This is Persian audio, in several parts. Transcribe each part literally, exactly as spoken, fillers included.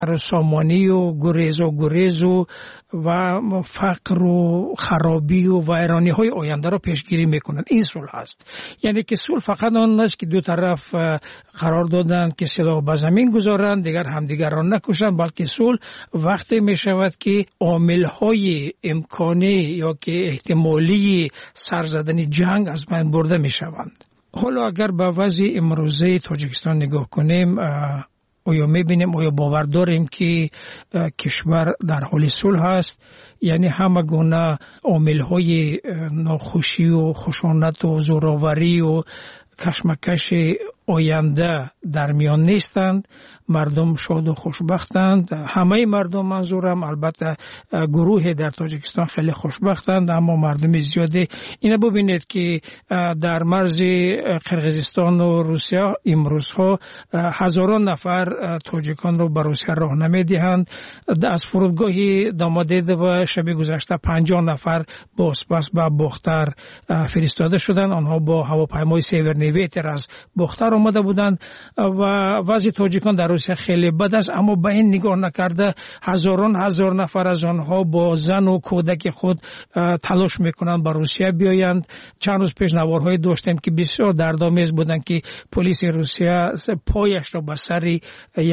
سامانی و گریز و گریز و و فقر و خرابی و ویرانی های آینده را پیشگیری میکنند. این صلح است. یعنی که صلح فقط آن است که دو طرف قرار دادند که سلاح به زمین گذارند، دیگر همدیگر را نکشند، بلکه صلح وقتی می شود که عامل های امکانی یا که احتمالی سر زدن جنگ از بین برده می شوند. حالا اگر به وضع امروزه تاجیکستان نگاه کنیم، آیا میبینیم، آیا باور داریم که کشور در حال صلح است؟ یعنی همه گونه عامل‌های ناخوشی و خشونت و زوراوری و کشمکش آینده در میان نیستند. مردم شاد و خوشبختند. همه مردم منظورم، البته گروه در تاجیکستان خیلی خوشبختند، اما مردم زیاده. اینو ببینید که در مرز قرقیزستان و روسیه امروزها هزاران نفر تاجیکان رو به روسیه راه نمیدهند. از فرودگاه دامادید و شب گذشته پنجاه نفر با سپس به بختر فرستاده شدند. آنها با هواپیمای سیورنیویتر از بختر آمده بودند و وضع تاجیکان در روسیه خیلی بد است، اما به این نگاه نکرده هزاران هزار نفر از آنها با زن و کودک خود تلاش میکنند به روسیه بیایند. چند روز پیش نوارهای داشتیم که بسیار دردآمیز بودند که پلیس روسیه پایش را به سر یک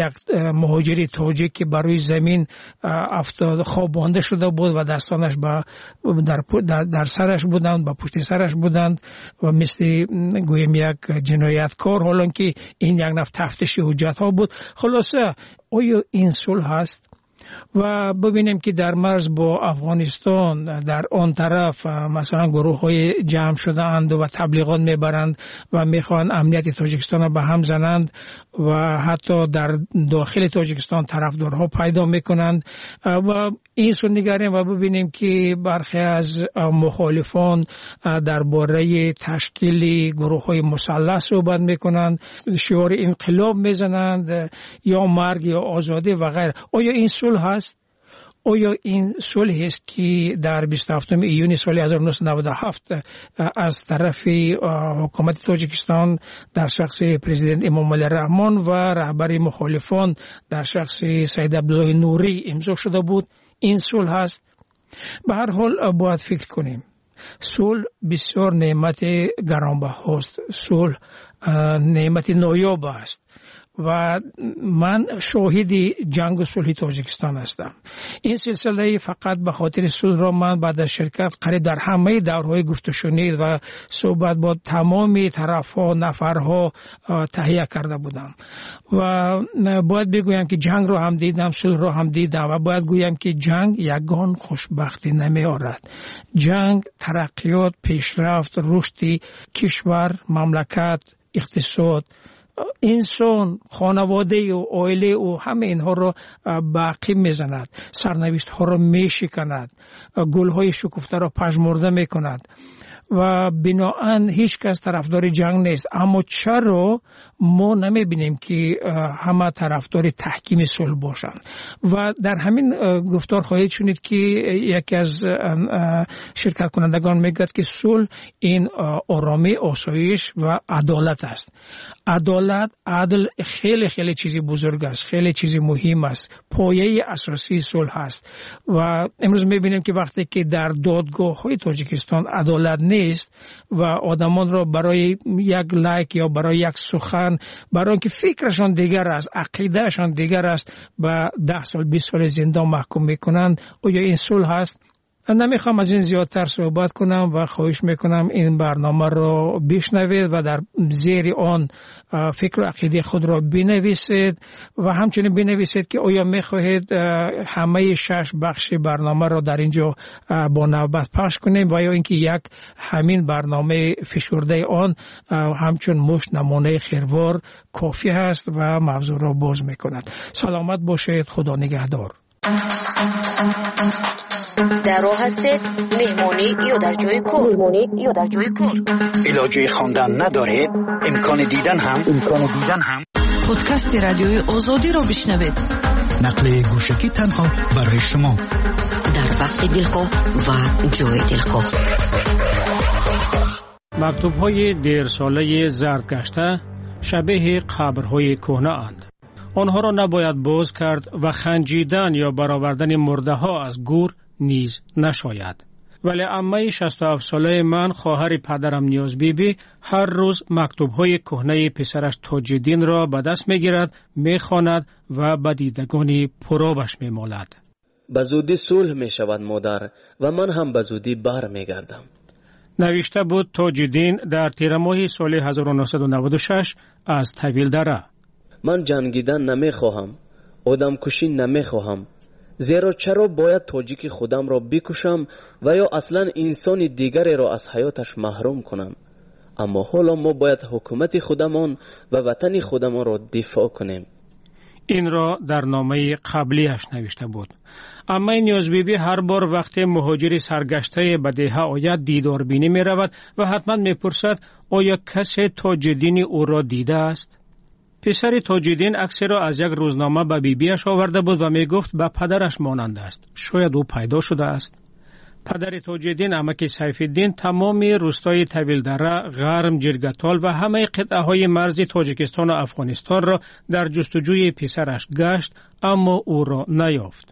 مهاجری تاجیک که بر روی زمین افتاد خوابانده شده بود و دستانش در, در, در سرش بودند، با پشت سرش بودند و مثل گویم یک جنایتکار، حالا که این یک نفت تفتیش حجت ها بود. خلاصه آیا این صلح هست؟ و ببینیم که در مرز با افغانستان در آن طرف مثلا گروه های جمع شده اند و تبلیغات میبرند و میخوان امنیت تاجیکستان را به هم زنند و حتی در داخل تاجیکستان طرفدارها پیدا میکنند و این سو نگریم و ببینیم که برخی از مخالفان درباره تشکیل گروه های مسلح صحبت میکنند، شعار انقلاب میزنند یا مرگ یا آزادی و غیره. آیا این صلح هست؟ آیا این صلح است که در بیست و هفتم ایون سال هزار و نهصد و نود و هفت از طرف حکومت تاجیکستان در شخص پرزیدنت امام علی رحمان و رهبر مخالفان در شخص سید عبدالله نوری امضا شده بود؟ این صلح هست؟ به هر حال باید فکر کنیم. صلح بسیار نعمت گرانبهاست. صلح نعمت نایاب است و من شاهد جنگ و صلح تاجیکستان هستم. این سلسله فقط به خاطر صلح را من بعد از شرکت قریب در همه دورهای گفت و شنید و صحبت با تمام طرفها نفرها تهیه کرده بودم و باید بگویم که جنگ را هم دیدم، صلح را هم دیدم و باید گویم که جنگ یگان خوشبختی نمی آورد. جنگ ترقیات، پیشرفت، رشد کشور، مملکت، اقتصاد، انسان، خانواده و عائله و همه اینها را باقی میزند، سرنوشت ها را میشکند، گل های شکفته را پژمرده میکند و بناهن هیچ کس طرفدار جنگ نیست. اما چرا ما نمیبینیم که همه طرفدار تحکیم صلح باشند؟ و در همین گفتار خواهید شنید که یکی از شرکت کنندگان میگوید که صلح این آرامی، آسایش و عدالت است. عدالت، عدل خیلی خیلی چیزی بزرگ است، خیلی چیزی مهم است، پایه اساسی صلح است. و امروز میبینیم که وقتی که در دادگاه های تاجیکستان عدالت نیست و آدمان را برای یک لایک یا برای یک سخن، برای اینکه فکرشان دیگر است، عقیدهشان دیگر است، به ده سال بیست سال زندان محکوم میکنند. آیا این صلح است؟ نمیخوام از این زیادتر صحبت کنم و خواهش میکنم این برنامه را بشنوید و در زیر آن فکر و عقیده خود را بنویسید و همچنین بنویسید که آیا میخواهید همه شش بخش برنامه را در اینجا با نوبت پخش کنیم و یا اینکه یک همین برنامه فشرده آن همچون مشت نمونه خیروار کافی هست و موضوع را باز میکند. سلامت باشید. خدا نگهدار. در راه هستید، مهمانی یا در جای کار، مهمانی یا در جای کار. علاجه خواندن ندارید، امکان دیدن هم امکان دیدن هم پادکست رادیوی آزادی را بشنوید. نقل گوشکی تنها برای شما در وقت دلخواه و جای دلخواه. مکتوب‌های دیر ساله زرد گشته شبیه قبرهای کهنه اند. آنها را نباید باز کرد و خنجیدن یا برآوردن مرده ها از گور نیز نشاید. ولی عمه شصت و هفت ساله من، خواهر پدرم نیاز بیبی، هر روز مکتوب‌های کهنه پسرش تاج‌الدین را به دست می‌گیرد، می‌خواند و به دیدگانی پرآبش می‌مالد. به زودی صلح می‌شود مادر و من هم به زودی بر می‌گردم. نوشته بود تاج‌الدین در تیر ماه سال هزار و نهصد و نود و شش از طویل دره. من جنگیدن نمی‌خواهم، آدم کشی نمی‌خواهم. زیرا چرا باید تاجیک خودم را بکشم و یا اصلا انسان دیگری را از حیاتش محروم کنم؟ اما حالا ما باید حکومت خودمان و وطن خودمان را دفاع کنیم. این را در نامه قبلیش نوشته بود. اما نیاز بیبی هر بار وقت مهاجری سرگشته به دهه آید دیدار بینی می رود و حتما می پرسد آیا کسی تاج‌الدین او را دیده است؟ پسر تاج‌الدین عکس را از یک روزنامه به بیبیش آورده بود و می گفت به پدرش مانند است. شاید او پیدا شده است. پدر تاج‌الدین عمک سیف‌الدین تمام روستای طویل دره، غرم، جرگتال و همه قطعه های مرز تاجیکستان و افغانستان را در جستجوی پسرش گشت، اما او را نیافت.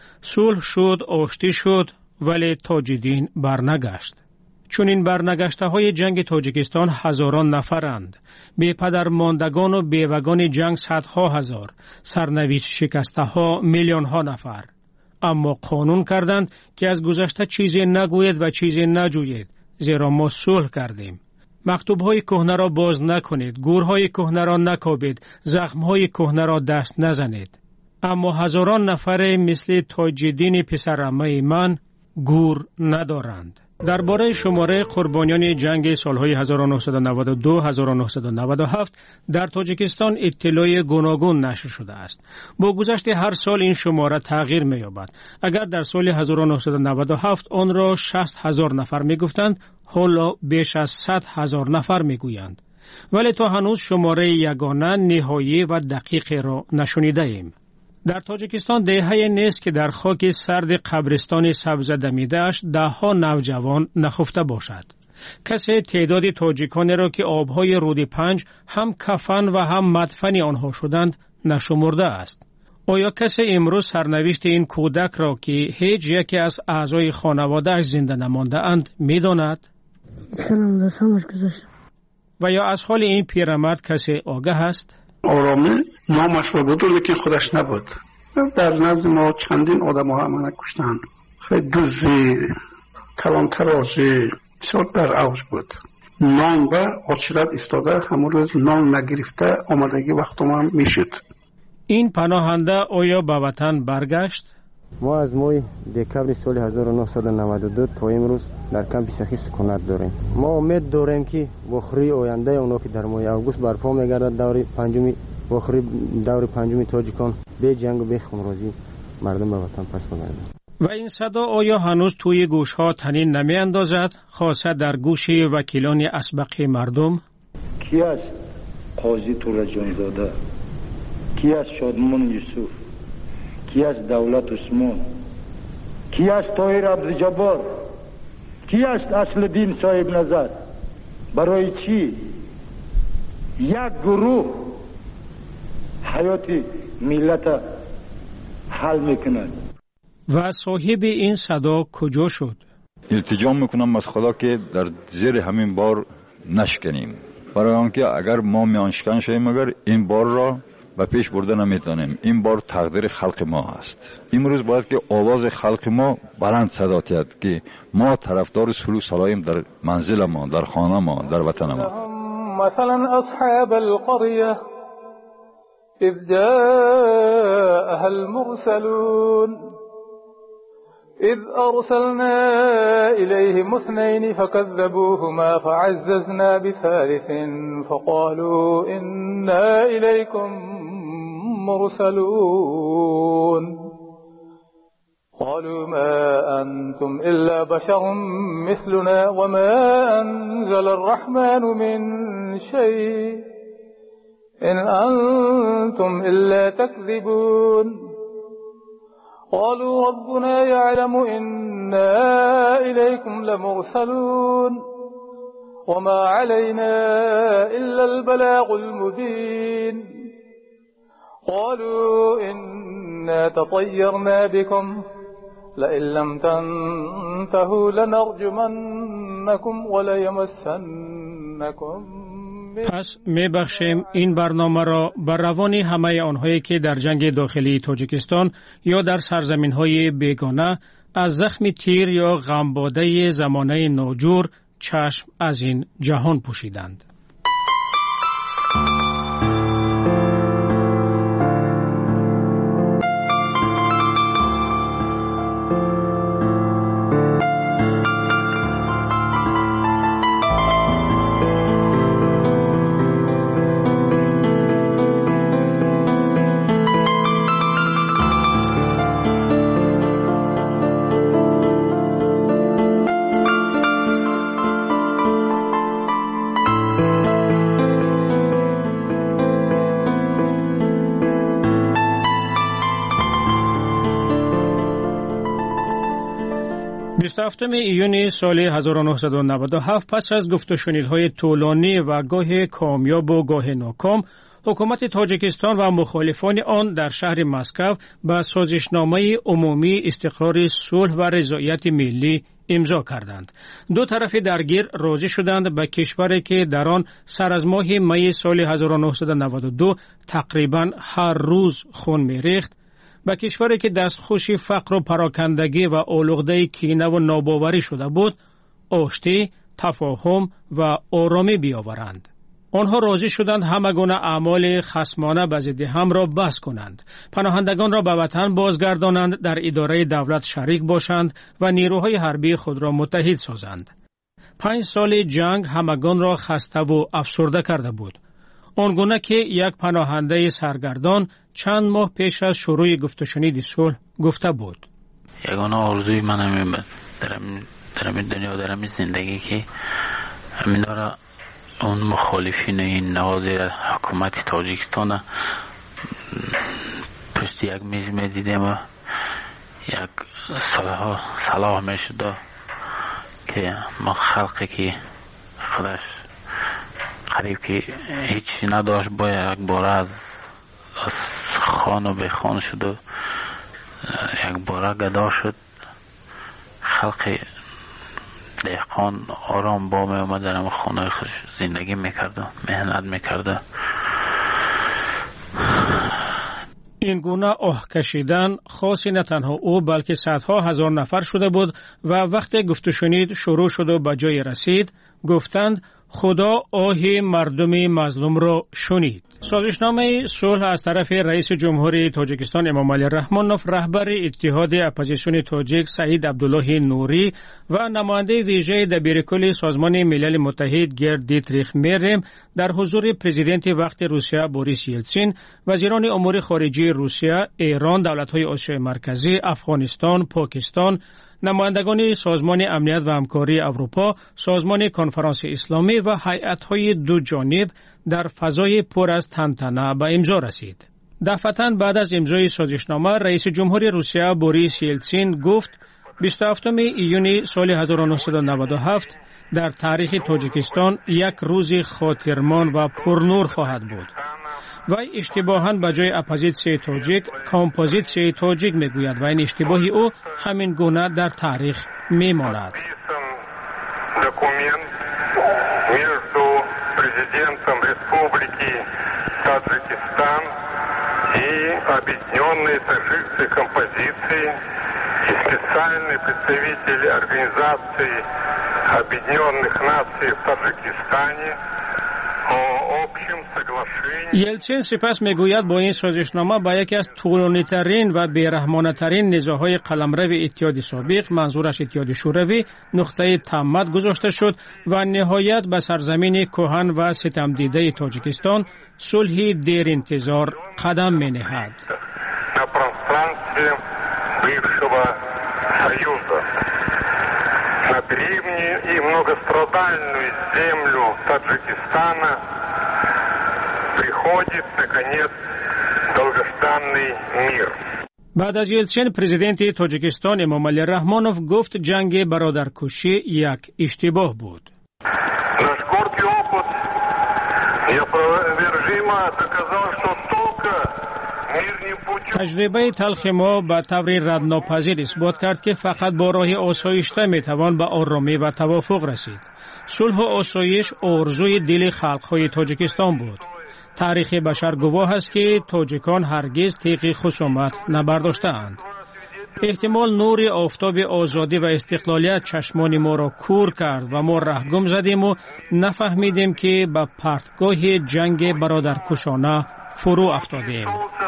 صلح شد، آشتی شد، ولی تاج‌الدین برنگشت. چون این برنگشته های جنگ تاجیکستان هزاران نفرند، بی پدر ماندگان و بیوگان جنگ صدها هزار، سرنوشت شکسته ها میلیون ها نفر. اما قانون کردند که از گذشته چیزی نگوید و چیزی نجوید، زیرا ما صلح کردیم. مکتوب های کهنه را باز نکنید، گورهای کهنه را نکابید، زخم های کهنه را دست نزنید. اما هزاران نفر مثل تاج‌الدین پسرعمه من گور ندارند. درباره شماره قربانیان جنگ سالهای هزار و نهصد و نود و دو تا هزار و نهصد و نود و هفت در تاجیکستان اطلاع گوناگون نشر شده است. با گذشت هر سال این شماره تغییر می‌یابد. اگر در سال هزار و نهصد و نود و هفت آن را شصت هزار نفر می‌گفتند، حالا بیش از صد هزار نفر می‌گویند. ولی تا هنوز شماره یگانه، نهایی و دقیق را نشنیده ایم. در تاجیکستان دهه‌ای نیست که در خاک سرد قبرستان سبز دمیده‌اش ده ها نوجوان نخفته باشد. کسی تعداد تاجیکانی را که آبهای رود پنج هم کفن و هم مدفن آنها شدند نشمرده است. آیا کسی امروز سرنوشت این کودک را که هیچ یکی از اعضای خانواده‌اش زنده نمانده اند می‌داند؟ و یا از حال این پیرمرد کسی آگاه است؟ آرامی نامش را بود لیکن خودش نبود. در نزد ما چندین آدم ها همه کشتند. خیلی دوزی، کلان ترازی بسیار در اوج بود. نان و آچیلت استاده همون روز نان نگرفته آمدگی وقت ما میشد. این پناهنده آیا به وطن برگشت؟ ما از ماه دکبر سال هزار و نهصد و نود و دو تا امروز در کمپ سخی سکونت داریم. ما امید داریم که بخری آینده اونا که در ماه اوگوست برپا میگردد دور پنجمی بخری دور پنجمی تاجیکان به جنگ و به خونریزی مردم به وطن پس بگردند. و این صدا آیا هنوز توی گوشها طنین نمی اندازد، خاصه در گوش وکیلان اسبق مردم؟ کی است قاضی تورا جانزاده؟ کی است شادمان یوسف؟ کی است دولت عثمان؟ کی است طاهر عبدالجبار؟ کی است اصلالدین صاحب نظر؟ برای چی یک گروه حیات ملت حل میکنند؟ و صاحب این صدا کجا شد؟ التجا میکنم از خدا که در زیر همین بار نشکنیم، برای آنکه اگر ما میانشکن شویم اگر این بار را به پیش برده نمیتونیم. این بار تقدیر خلق ما است. امروز باید که آواز خلق ما بلند صدا تید که ما طرفدار صلح سلایم در منزل ما، در خانه ما، در وطن ما. مثلا اصحاب القريه اذ جاءها المرسلون اذ ارسلنا اليهم اثنين فكذبوهما فعززنا بثالث فقالوا انا اليكم مرسلون قالوا ما أنتم إلا بشر مثلنا وما أنزل الرحمن من شيء إن أنتم إلا تكذبون قالوا ربنا يعلم إنا إليكم لمرسلون وما علينا إلا البلاغ المبين قالوا إنا تطيرنا بكم لئن لم تنتهوا لنرجمنكم وليمسنكم. پس می بخشیم این برنامه را بر روان همه آنهایی که در جنگ داخلی تاجیکستان یا در سرزمین های بیگانه از زخم تیر یا غمباده زمانه ناجور چشم از این جهان پوشیدند. بیست و هفتم ایون سال هزار و نهصد و نود و هفت پس از گفت و شنیدهای طولانی و گاه کامیاب و گاه ناکام، حکومت تاجیکستان و مخالفان آن در شهر مسکو به سازشنامه عمومی استقرار صلح و رضایت ملی امضا کردند. دو طرف درگیر راضی شدند به کشوری که در آن سر از ماه می سال هزار و نهصد و نود و دو تقریباً هر روز خون می‌ریخت، به کشوری که دستخوش فقر و پراکندگی و آلوده کینه و ناباوری شده بود، آشتی، تفاهم و آرامی بیاورند. آنها راضی شدند همه گونه اعمال خصمانه به ضد هم را بس کنند، پناهندگان را به وطن بازگردانند، در اداره دولت شریک باشند و نیروهای حربی خود را متحد سازند. پنج سال جنگ همگان را خسته و افسرده کرده بود، آنگونه که یک پناهنده سرگردان چند ماه پیش از شروع گفت و شنید صلح گفته بود: یگانه آرزوی من همین درم درم دنیا درم زندگی که همین داره اون مخالفین این نوازی حکومت تاجیکستان پشت یک میز می دیدیم و یک صلاح صلاح می شده که ما خلقی که خودش قریب که هیچی نداشت با یک باره از خان و به خان شد و یک باره گدا شد، خلق دهقان آرام با می اومد در خانه خوش زندگی میکرده، مهنت میکرده. این گونه آه کشیدن خاصی نه تنها او بلکه صدها هزار نفر شده بود و وقتی گفت و شنید شروع شد و به جای رسید، گفتند خدا آه مردم مظلوم را شنید. سازشنامه صلح از طرف رئیس جمهوری تاجیکستان امام علی رحمانوف، رهبر اتحاد اپوزیسیون تاجیک سعید عبدالله نوری و نماینده ویژه دبیرکل سازمان ملل متحد گرد دیتریخ میرم در حضور پرزیدنت وقت روسیه بوریس یلتسین، وزیران امور خارجه روسیه، ایران، دولت‌های آسیای مرکزی، افغانستان، پاکستان، نمایندگان سازمان امنیت و همکاری اروپا، سازمان کنفرانس اسلامی و هیئت‌های دو جانب در فضای پر از تنتنه به امضا رسید. دفعتاً بعد از امضای سازشنامه، رئیس جمهوری روسیه بوریس یلتسین گفت بیست و هفتم ایون سال هزار و نهصد و نود و هفت در تاریخ تاجیکستان یک روز خاطرمان و پرنور خواهد بود. و اشتباهاً به جای اپوزیسیون تاجیک کامپوزیسیون تاجیک میگوید و این اشتباهی او همین گونه در تاریخ میماند. دокумент между президентом Республики Таджикистан и Объединенной Таджикской композиции и специальный представитель Организации Объединенных Наций в Таджикистане. یلتسین سپس میگوید با این سازشنامه با یکی از طولانی ترین و بیرحمانه ترین نزاع‌های قلمرو اتحاد سابق، منظورش اتحاد شوروی، نقطه تمت گذاشته شد و نهایت به سرزمین کهن و ستم دیده تاجیکستان صلح دیر انتظار قدم می‌نهد. На древнюю и многострадальную землю Таджикистана приходит, наконец, долгожданный мир. بعد از یلتسین، پرزیدنت تاجیکستان امام علی رحمانوف گفت جنگ برادرکشی یک اشتباه بود. Наш горький опыт неопровержимо доказал, что только تجربه تلخ ما به طور ردناپذیر اثبات کرد که فقط با راه آسایشته میتوان به آرامی و توافق رسید. صلح و آسایش آرزوی دل خلق‌های تاجیکستان بود. تاریخ بشر گواه است که تاجیکان هرگز تیغ خصومت نبرداشته‌اند. احتمال نور آفتاب آزادی و استقلالیت چشمان ما را کور کرد و ما رهگم زدیم و نفهمیدیم که به پرتگاه جنگ برادرکشانه فرو افتادیم.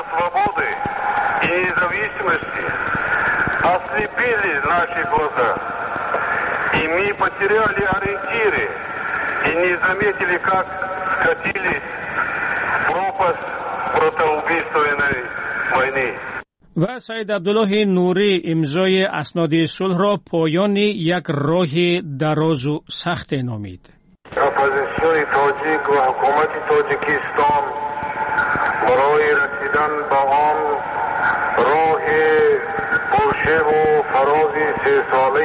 И мы потеряли ориентиры и не заметили, как скатились в пропасть братоубийственной войны. و سید عبدالله نوری امضای اسناد صلح را پایان یک راه دراز و سخت نامید. اپوزیسیون تاجیک و حکومت تاجیکستان برای رسیدن به آن راه پرشه و فراز سه ساله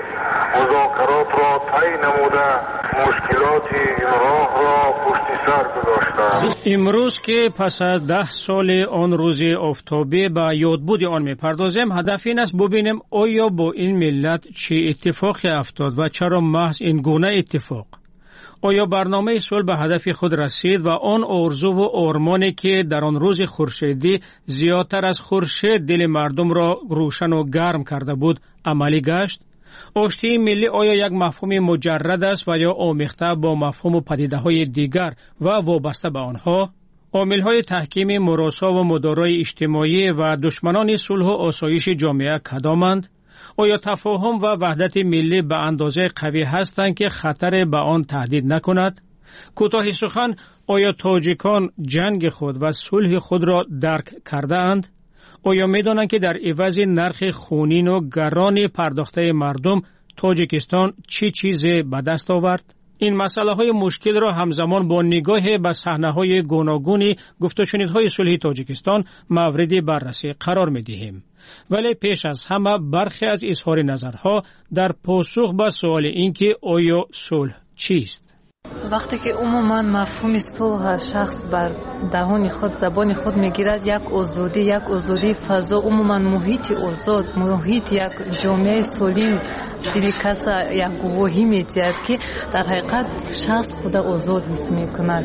مذاکرات را طی نموده مشکلات این راه را پشت سر گذاشتند. امروز که پس از ده سال آن روز آفتابی به یادبود آن می‌پردازیم، هدف این است ببینیم آیا با این ملت چه اتفاقی افتاد و چرا محض این گونه اتفاق. آیا برنامه صلح به هدف خود رسید و آن آرزو و آرمانی که در آن روز خورشیدی زیادتر از خورشید دل مردم را روشن و گرم کرده بود عملی گشت؟ آشتی ملی آیا یک مفهوم مجرد است و یا آمیخته با مفهوم و پدیده‌های دیگر و وابسته به آنها؟ عامل‌های تحکیم مراسا و مدارای اجتماعی و دشمنان صلح و آسایش جامعه کدامند؟ آیا تفاهم و وحدت ملی به اندازه قوی هستند که خطر به آن تهدید نکند؟ کوتاه سخن، آیا تاجیکان جنگ خود و صلح خود را درک کرده اند؟ آیا می دانند که در عوض نرخ خونین و گران پرداخته مردم تاجیکستان چی چیز به دست آورد؟ این مسئله های مشکل را همزمان با نگاه به صحنه های گوناگون گفت و شنیدهای صلح تاجیکستان مورد بررسی قرار می دهیم. ولی پیش از همه برخی از اظهار نظرها در پاسخ به سوال این که آیا صلح چیست؟ وقتی که عموما مفهوم صلح شخص بر دهان خود زبان خود میگیرد، یک آزادی یک آزادی فضا، عموما محیط آزاد، محیط یک جامعه سالم، دل کس یک گواهی میدهد که در حقیقت شخص خود آزاد حس میکند.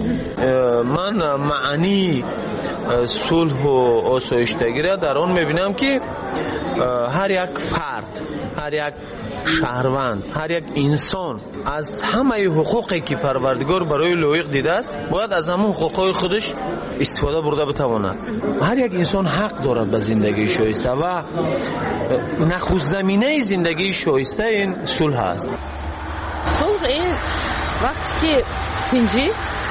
من معنی صلح و آسایشتگی را در آن میبینم که هر یک فرد، هر یک شهروند، هر یک انسان از همه حقوقی که پروردگار برای لایق دیده است باید از همه حقوقهای خودش استفاده برده بتواند. هر یک انسان حق دارد به زندگی شایسته و نخست زمینه زندگی شایسته این صلح است. صلح این وقتی که تنجی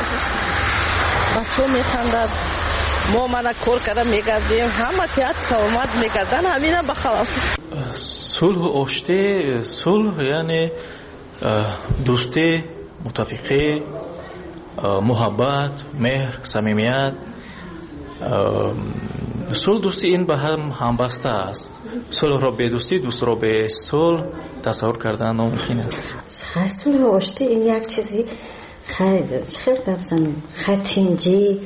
بچه میخندد، ما من کار کردم میگردیم، همه صحت سلامت میگردن، همین بخلاف صلح و آشتی. صلح یعنی دوستی، متفقی، محبت، مهر، صمیمیت. صلح دوستی این به هم همبسته است. صلح را به دوستی، دوست را به صلح تصور کردن ناممکن است. صلح و آشتی این یک چیزی خیلی خیلی ببزن خیلی تنجی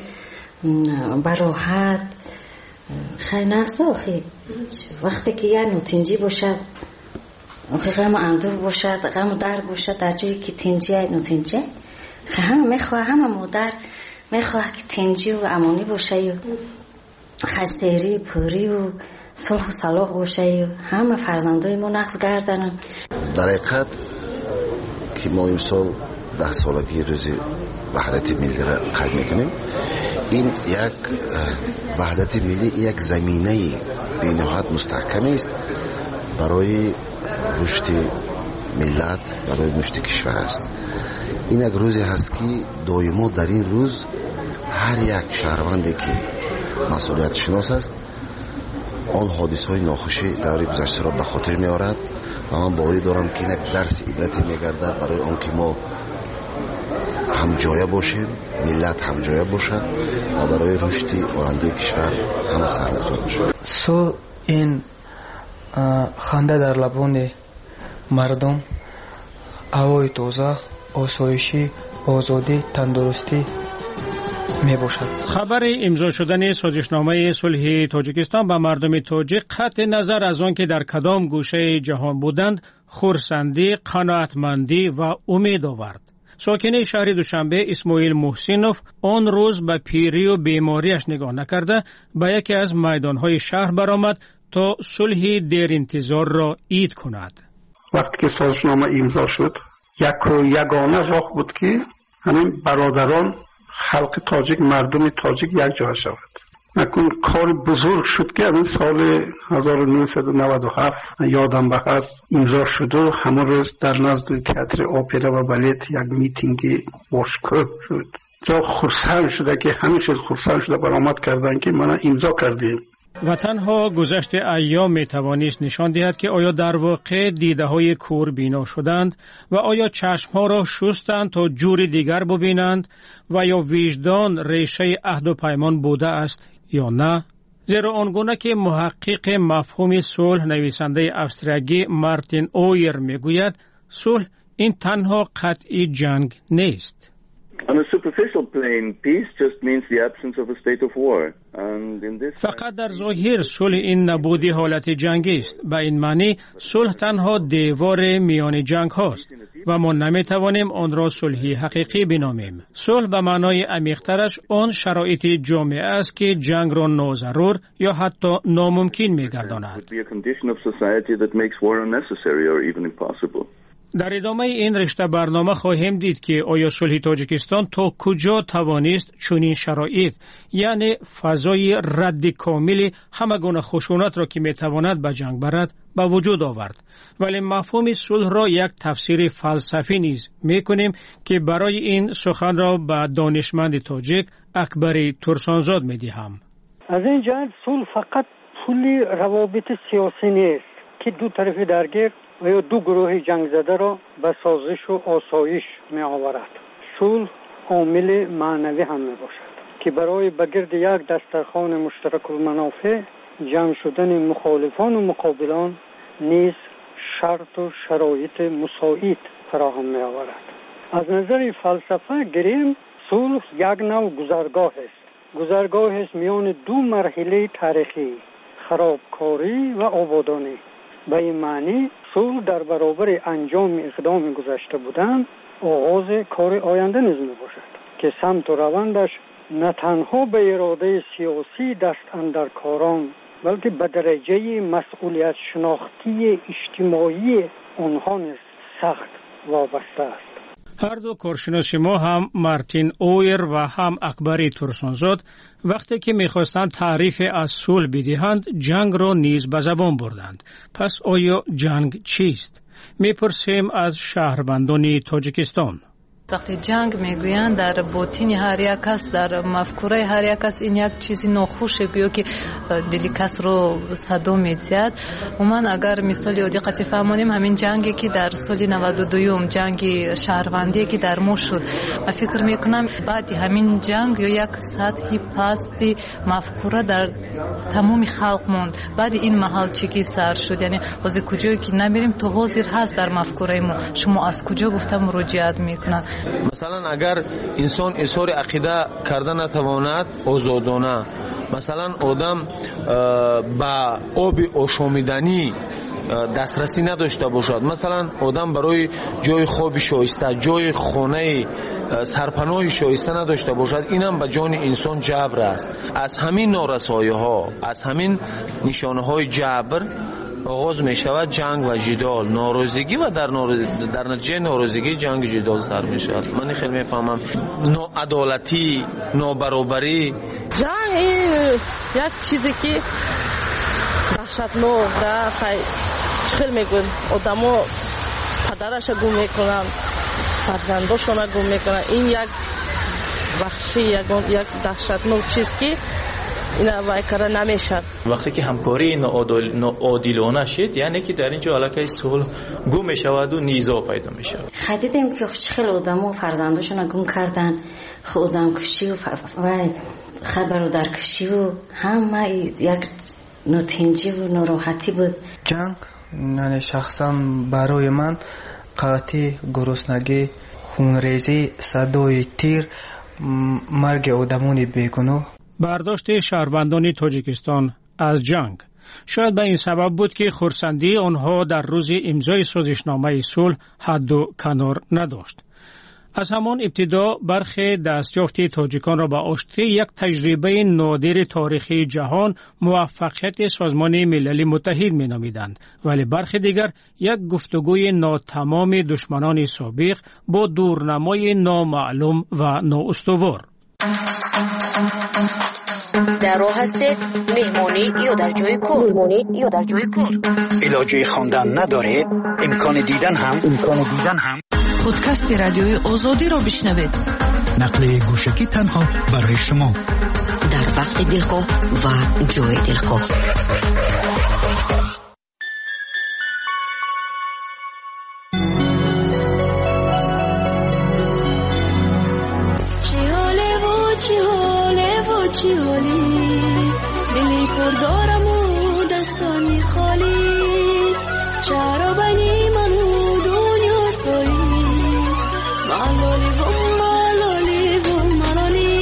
براحت خیلی نفسه. آخی وقتی که یه نوتنجی باشد، آخی غم و اندور باشد، غم و در باشد، در جایی که تنجی های نوتنجی خیلی همه میخواه، همه مادر میخواه که تنجی و امانی باشه و خسیری پوری و صلح و صلاح باشه و همه فرزندای ما نقص گردن. در حقیقت که ما امسال ده سالگی روز وحدت ملی را قید میکنیم، این یک وحدت ملی یک زمینه به نهایت مستحکم است برای رشد ملت، برای رشد کشور است. این یک روزی هست که دائما در این روز هر یک شهروندی که مسئولیت شناس است آن حادثه های ناخوشی در گذشته را به خاطر می آورد و من باوری دارم که یک درس عبرتی می گردد برای آنکه ما هم جایه باشیم، ملت هم جایه باشد و برای رشد آینده کشور هم سرنخ باشد. صلح این خنده در لبان مردم، هوای تازه، آسایشی، آزادی، تندرستی میباشد. خبر امضا شدن سازشنامه صلح تاجیکستان با مردم تاجیک قطع نظر از آن که در کدام گوشه جهان بودند خرسندی، قناعتمندی و امید آورد. ساکن شهر دوشنبه اسماعیل محسینوف آن روز به پیری و بیماریش نگاه نکرده به یکی از میدانهای شهر برآمد تا صلح دیر انتظار را عید کند. وقتی که سازشنامه امضا شد یک و یگانه راه بود که همین برادران خلق تاجیک، مردم تاجیک یک جا شود. نکن کار بزرگ شد که همین سال هزار و نهصد و نود و هفت یادم بخست امضا شد و همون روز در نزد تئاتر اپرا و بالت یک میتینگ باشکوه شد. جا خرسند شده که همیشه خرسند شده برآمد کردن که من امضا کردیم. و تنها گذشت ایام می توانست نشان دهد که آیا در واقع دیده های کور بینا شدند و آیا چشم ها را شستند تا جور دیگر ببینند و یا وجدان ریشه عهد و پیمان بوده است یا نه. زیرا آنگونه که محقق مفهوم صلح نویسنده استرالیایی مارتین اویر می گوید صلح این تنها قطعی جنگ نیست. On a superficial plane, peace just means the absence of a state of war. And in this فقط در ظاهر صلح این نبودی حالت جنگی است. به این معنی صلح تنها دیوار میان جنگ هاست و ما نمی توانیم آن را صلحی حقیقی بنامیم. صلح به معنای عمیق‌ترش آن شرایط جامعه است که جنگ را ناضرور یا حتی ناممکن می‌گرداند. در ادامه این رشته برنامه خواهیم دید که آیا صلح تاجیکستان تا کجا توانست چنین شرایط یعنی فضای رد کامل همه گونه خشونت را که میتواند به جنگ برد به وجود آورد. ولی مفهوم صلح را یک تفسیر فلسفی نیز میکنیم که برای این سخن را به دانشمند تاجیک اکبر ترسانزاد میدهم. از این جهت صلح فقط پول روابط سیاسی نیست که دو طرف درگیر و یا دو گروه جنگ زده را به سازش و آسایش می آورد. صلح عامل معنوی هم می باشد که برای به گرد یک دسترخوان مشترک المنافع جمع شدن مخالفان و مقابلان نیز شرط و شرایط مساعد فراهم می آورد. از نظر فلسفه گریم صلح یک نوع گذرگاه است. گذرگاه است میان دو مرحله تاریخی، خرابکاری و آبادانی. به این معنی صلح در برابر انجام اقدام گذشته بودن آغاز کار آینده نیز می باشد که سمت و روندش نه تنها به اراده سیاسی دست اندر کاران بلکه به درجه مسئولیت شناختی اجتماعی آنها نیز سخت وابسته است. هر دو کارشناس ما هم مارتین اویر و هم اکبر ترسانزاد وقتی که میخواستند تعریف از صلح بدهند جنگ را نیز به زبان بردند. پس آیا جنگ چیست؟ میپرسیم از شهروندان تاجیکستان. وقتی جنگ میگویند در باطن هر یک کس، در مفکوره هر یک کس این یک چیزی ناخوشه گویا که دل کس رو صدا میزد. و من اگر مثالی و دقتی فهمانیم همین جنگی که در سال نود و دو جنگ شهروندی که در ما شد، من فکر میکنم بعد همین جنگ یا یک سطحی پستی مفکوره در تمام خلق موند. بعد این محل چیکی سر شد، یعنی از کجایی که نمیریم تو حاضر هست در مفکوره ما، شما از کجا گفتم مراجعت میکنن. مثلا اگر انسان اظهار عقیده کرده نتواند آزادانه، مثلا آدم با آب آشامیدنی دسترسی نداشته باشد، مثلا آدم برای جای خواب شایسته، جای خانه سرپناه شایسته نداشته باشد، اینم به جان انسان جبر است. از همین نارسایی ها، از همین نشانه های جبر آغاز می شود جنگ و جدال، ناراضگی و در ناراض... در نتیجه ناراضگی جنگ جدال سر می شود. من خیلی می فهمم ناعدالتی، نابرابری. جنگ این یک چیزی که وحشتناک ده، خیلی میگن آدما پدرش گم میکنن، فرزنداشون گم میکنن. این یک وحشی، یک یک دهشتناک چیز که اینا وایکار نمیشن. وقتی که همکاری ناعادلانه شد یعنی که در اینجا علاقه صلح گم میشود و نیزا پیدا میشود. خدیدیم که خیلی آدما فرزنداشون گم کردن، خودم کشی و خبر در کشی و همه یک نوتنجی و ناراحتی بود. جنگ نه شخصا برای من قحطی، گرسنگی، خونریزی، صدای تیر مرگ آدمان بیگناه. برداشت شهروندان تاجیکستان از جنگ شاید به این سبب بود که خرسندی آنها در روز امضای سازشنامه صلح حد و کنار نداشت. از همان ابتدا برخی دستیافت تاجیکان را به آشتی یک تجربه نادر تاریخی جهان موفقیت سازمان ملل متحد می نامیدند، ولی برخی دیگر یک گفتگوی ناتمام دشمنان سابق با دورنمای نامعلوم و نااستوار. در راه هستید مهمانی یا در جای کار مهمانی یا در جای کار علاجه خواندن ندارید امکان دیدن هم امکان دیدن هم پادکست رادیوی آزادی را بشنوید. نقل گوشکی تنها برای شما در وقت دلخواه و جای دلخواه. چی حاله و چی حاله و چی حالی دلی پر دارم و دستانی خالی چرا بنی منو دنیا سایی مالالی و مالالی و مالالی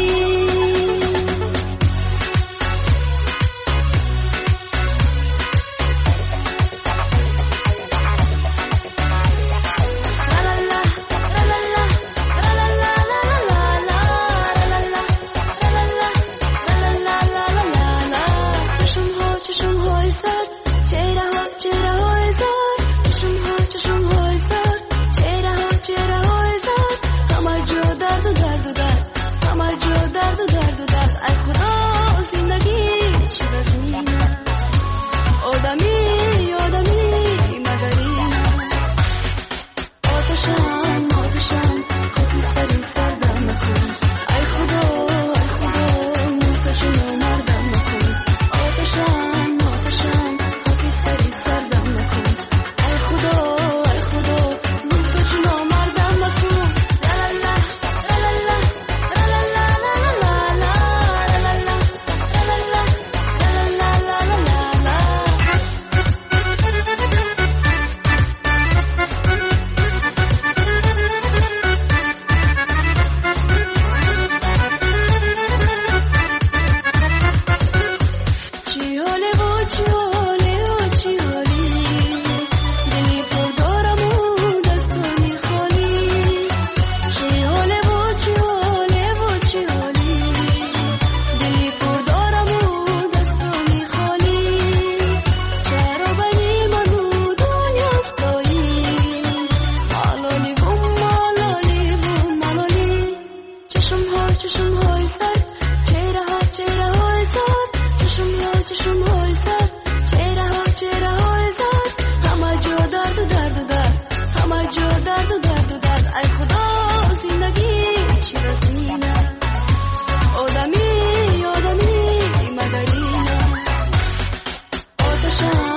آدمی آدمی مگرینه آتشم